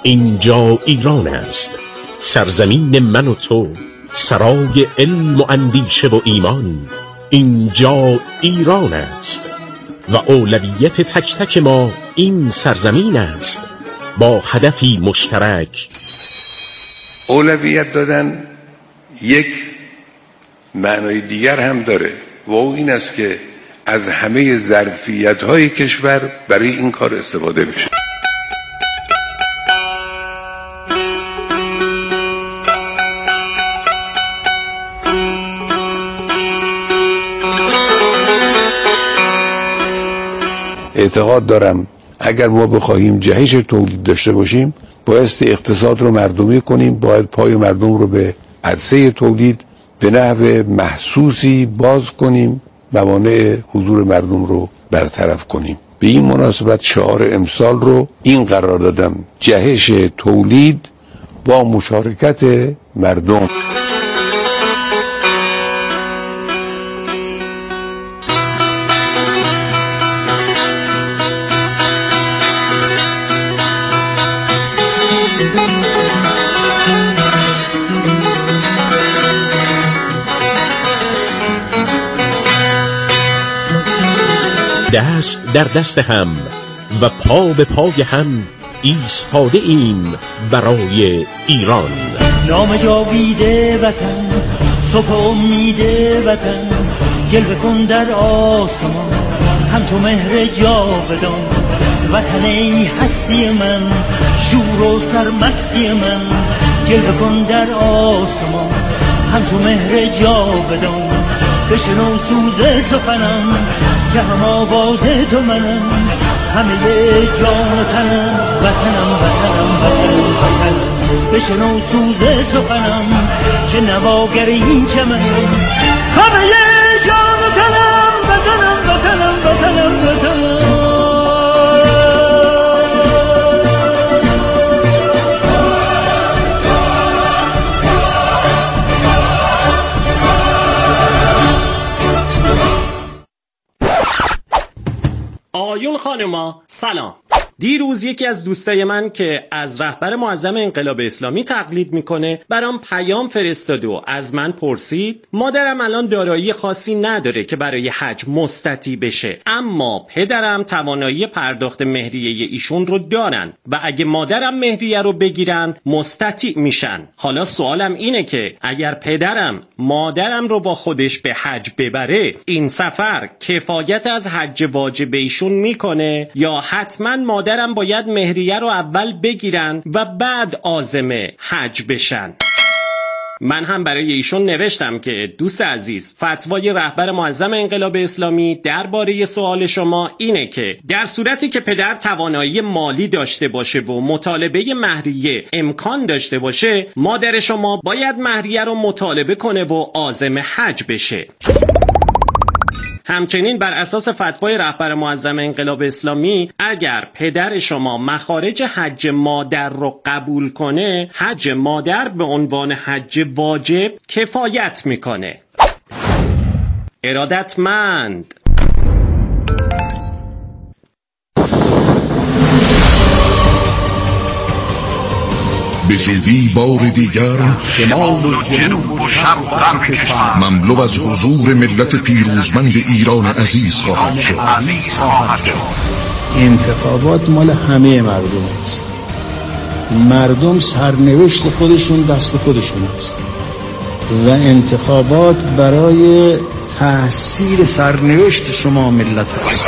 اینجا ایران است، سرزمین من و تو، سرای علم و اندیشه و ایمان. اینجا ایران است و اولویت تک تک ما این سرزمین است، با هدفی مشترک. اولویت دادن یک معنای دیگر هم داره و این است که از همه ظرفیت‌های کشور برای این کار استفاده بشه. اعتقاد دارم اگر ما بخواهیم جهش تولید داشته باشیم، بایستی اقتصاد رو مردمی کنیم، باید پای مردم رو به عرصه تولید به نحو محسوسی باز کنیم، موانع حضور مردم رو برطرف کنیم. به این مناسبت شعار امسال رو این قرار دادم: جهش تولید با مشارکت مردم. دست در دست هم و پا به پای هم ایستاده ایم برای ایران. نام جاویده وطن، صبح امید وطن، جلوه کن در آسمان همچو مهر جاودان. وطن ای هستی من، شور و سرمستی من، جلوه کن در آسمان همچو مهر جاودان. بشنو سوز سخنم که هم آواز تو منم، همه جان و تنم، وطنم وطنم وطنم وطنم. بشنو سوز سخنم که نواگر این چمنم، همه جان و تنم، وطنم وطنم وطنم وطنم. آیون خانما سلام. دیروز یکی از دوستای من که از رهبر معظم انقلاب اسلامی تقلید میکنه برام پیام فرستاد و از من پرسید مادرم الان دارایی خاصی نداره که برای حج مستطیع بشه، اما پدرم توانایی پرداخت مهریه ایشون رو دارن و اگه مادرم مهریه رو بگیرن مستطیع میشن. حالا سوالم اینه که اگر پدرم مادرم رو با خودش به حج ببره، این سفر کفایت از حج واجب ایشون میکنه یا حتما مادرم باید مهریه رو اول بگیرن و بعد عازم حج بشن؟ من هم برای ایشون نوشتم که دوست عزیز، فتوای رهبر معظم انقلاب اسلامی درباره سوال شما اینه که در صورتی که پدر توانایی مالی داشته باشه و مطالبه مهریه امکان داشته باشه، مادر شما باید مهریه رو مطالبه کنه و عازم حج بشه. همچنین بر اساس فتوای رهبر معظم انقلاب اسلامی اگر پدر شما مخارج حج مادر رو قبول کنه، حج مادر به عنوان حج واجب کفایت میکنه. ارادتمند. به زودی بار دیگر شمال و جنوب و شرق و غرب کشور مملو از حضور ملت پیروزمند ایران عزیز خواهد شد. انتخابات مال همه مردم است. مردم سرنوشت خودشون دست خودشون است و انتخابات برای تأثیر سرنوشت شما ملت است.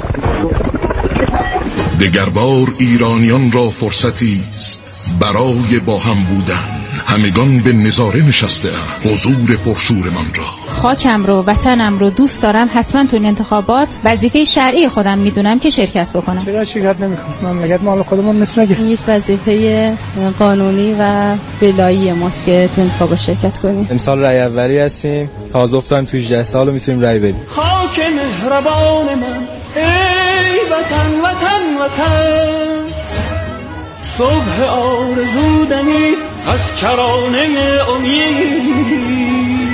دگربار ایرانیان را فرصتی است برای با هم بودن. همگان به نظاره نشسته ام حضور پرشورمان را. خاکم رو، وطنم رو دوست دارم. حتما تو این انتخابات وظیفه شرعی خودم میدونم که شرکت بکنم. چرا شرکت نمیکنم؟ مملکت مال خودمون نیست مگه؟ یک وظیفه قانونی و ولایی ماست که تو انتخابات شرکت کنیم. امسال رای اولی هستیم، تازه افتادیم تو 18 سال میتونیم رای بدیم. خاک مهربان من، ای وطن وطن وطن، صبح آرزو دمید از کرانه امید.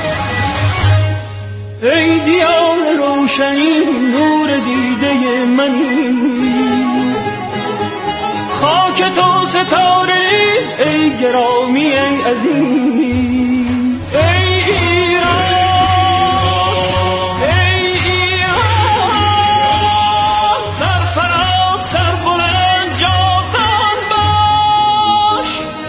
ای دیان روشنی، نور دیده منی، خاک خاک تو ستاره ای گرامی ای عزیز ای ایران ای ایران سرفراز سر بلند جاودان باش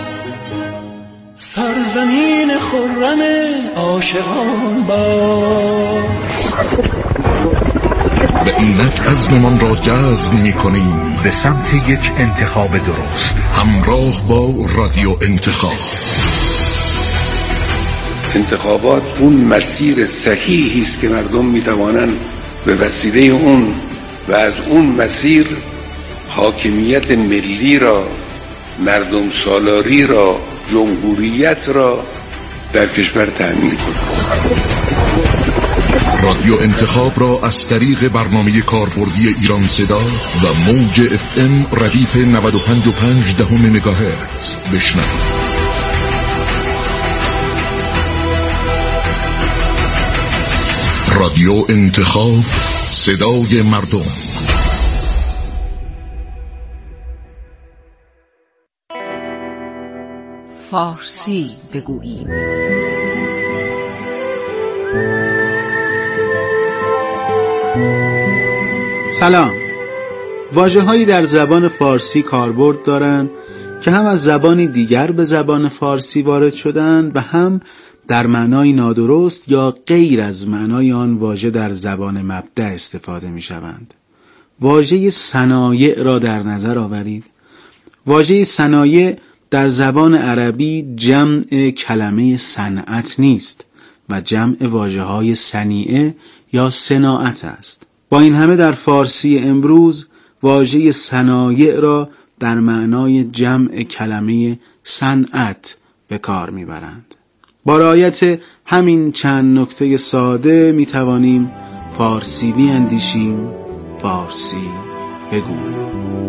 سرزمین خرم عاشقان باش به اینک عزممان را جزم می‌کنیم به سمت یک انتخاب درست. همراه با رادیو انتخاب. انتخابات اون مسیر صحیحی است که مردم می‌توانند به وسیله اون و از اون مسیر حاکمیت ملی را، مردم سالاری را، جمهوریت را در کشور تأمین کنند. رادیو انتخاب را از طریق برنامه کاربردی ایران صدا و موج FM ردیف 95.5 مگاهرتز بشنوید. رادیو انتخاب، صدای مردم. فارسی بگوییم. سلام. واژه‌هایی در زبان فارسی کاربرد دارند که هم از زبانی دیگر به زبان فارسی وارد شدند و هم در معنای نادرست یا غیر از معنای آن واژه در زبان مبدأ استفاده می‌شوند. واژه صنایع را در نظر آورید. واژه صنایع در زبان عربی جمع کلمه صنعت نیست و جمع واژه‌های صنیعه یا صناعت است. با این همه در فارسی امروز واژه صنایع را در معنای جمع کلمه صنعت به کار میبرند. با رعایت همین چند نکته ساده میتوانیم فارسی بیاندیشیم، فارسی بگوییم.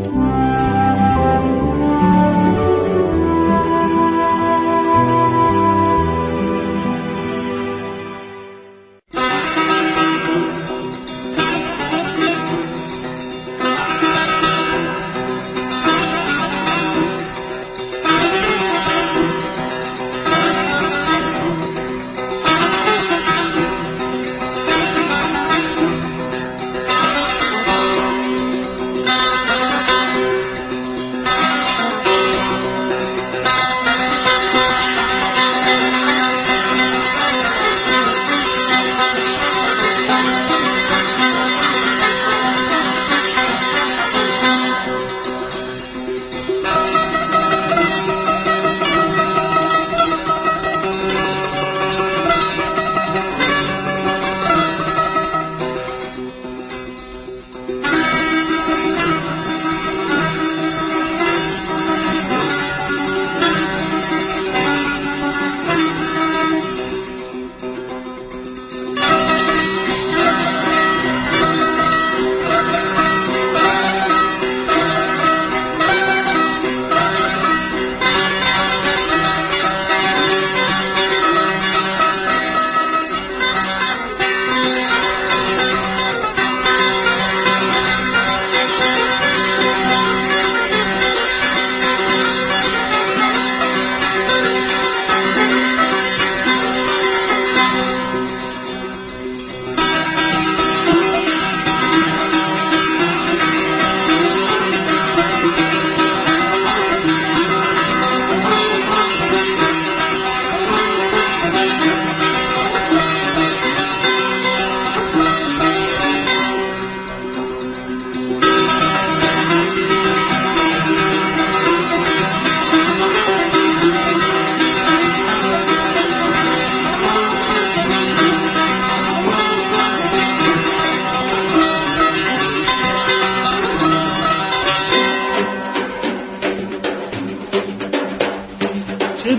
چه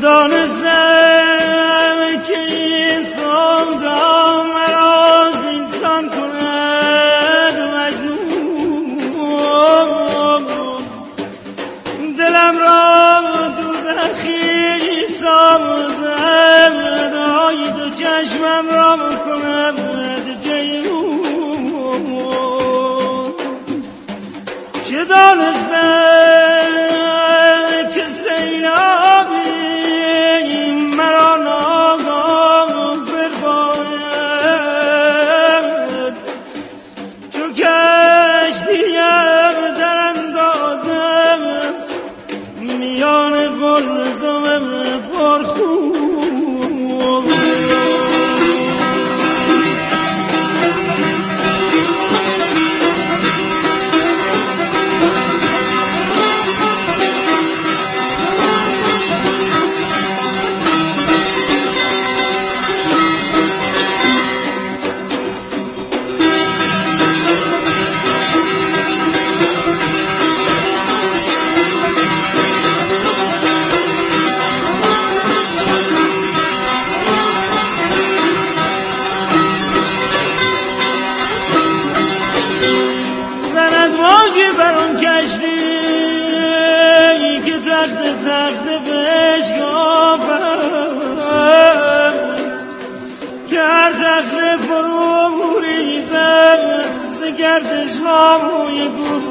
دانستم که این سودا مرا زندان کند مجنون، دلم را دوزخی سازد، آی دو چشمم را کند جیمون. چه دانستم صخره فرو ریزد ز گردش های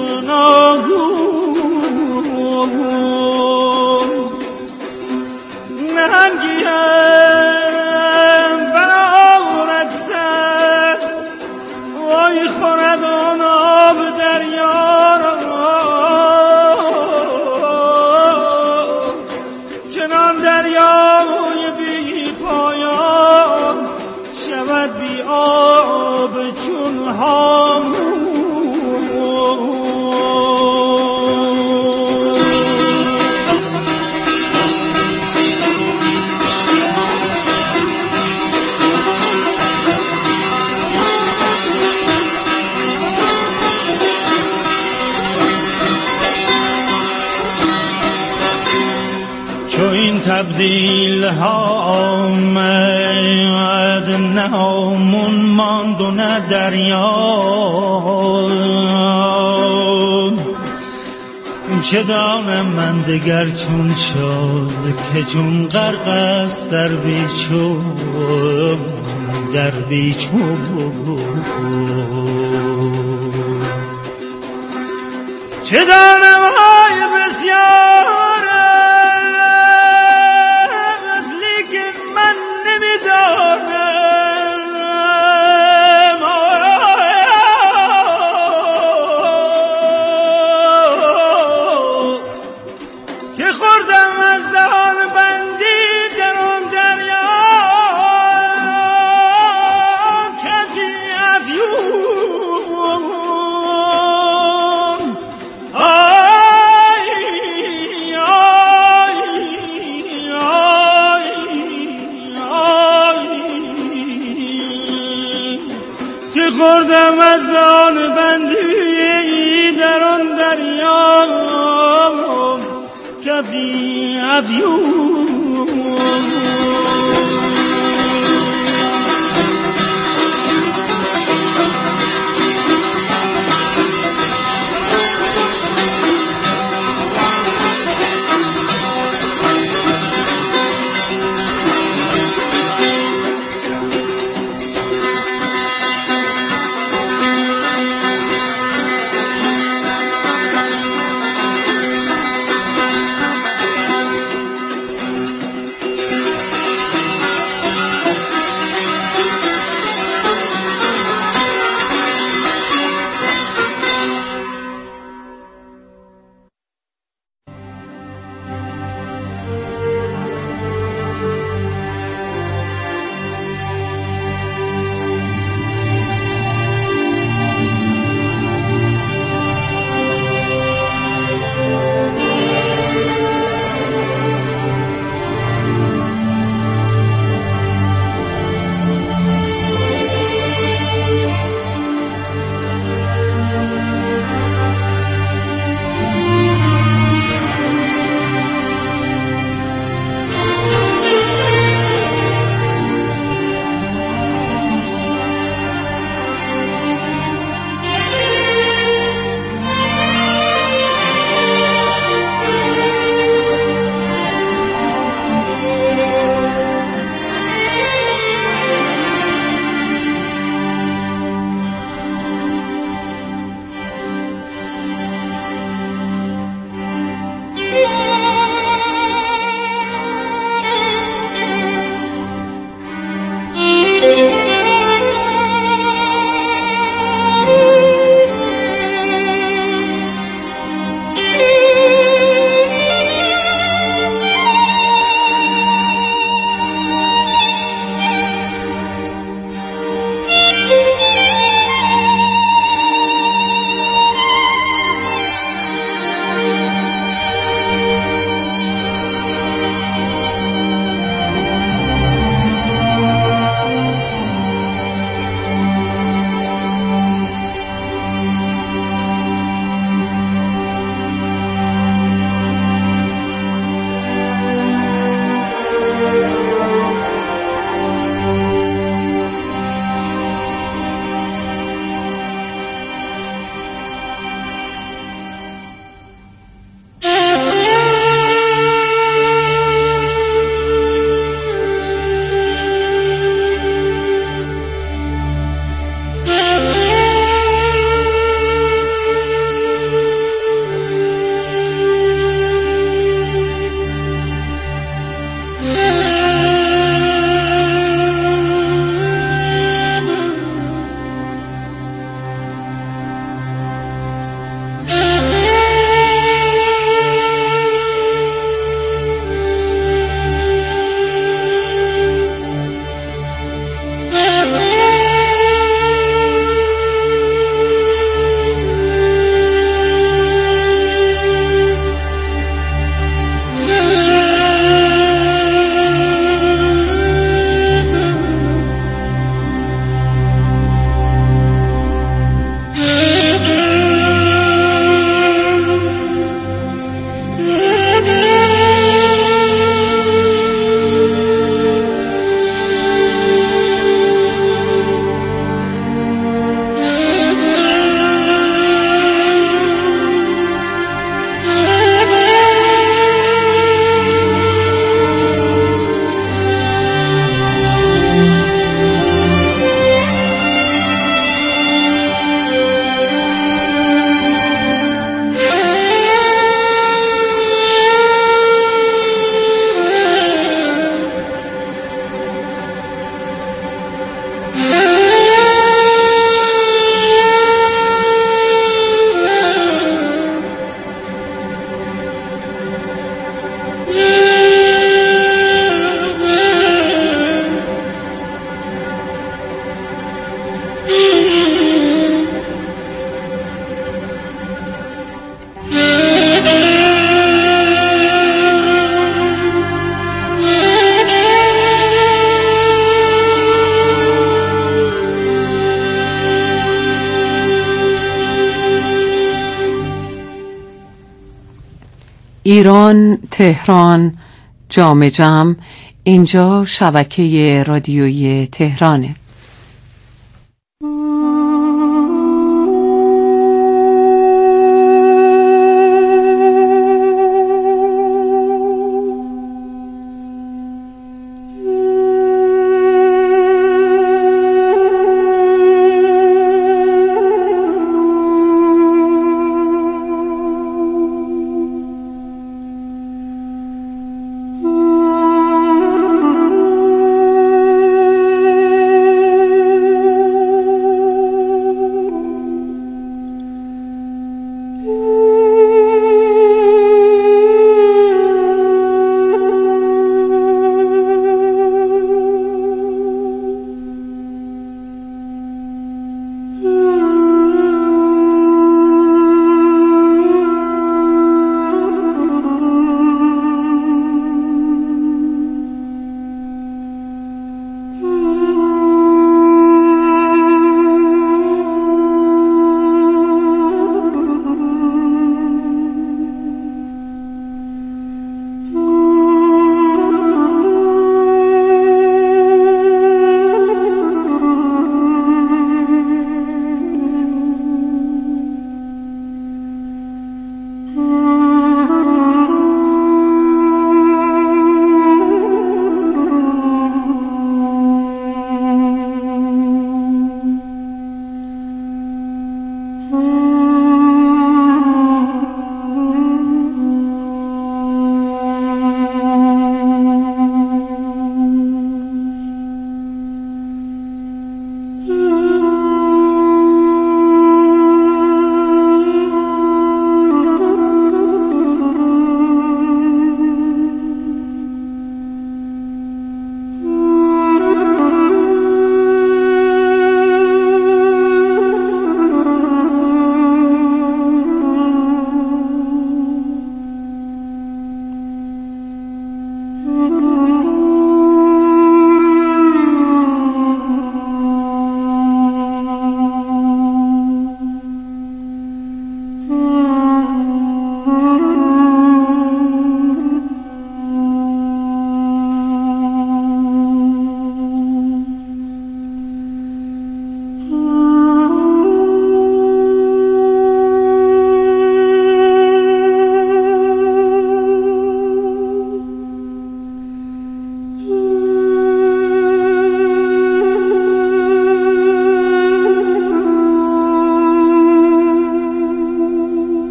گوناگون نهنگیم برآورد سر وای خورد آن آب دریا را چنان دریای بی پایان شود بی آب چون هامون چو این تبدیل ها آمد نه آمون ماند و نه دریا چه دانم من دگر چون شد که چون غرق است در بیچو چه دانم های بسیار است لیکن من نمیدانم که خوردم از دهان بندی در آن دریا کفی افیون خوردم از دهان بندی در آن دریا کفی افیون ایران، تهران، جام جم. اینجا شبکه رادیویی تهرانه.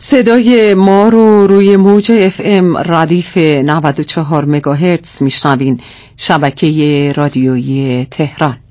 صدای ما رو روی موج FM ردیف 94 مگاهرتز میشنوین. شبکه رادیویی تهران.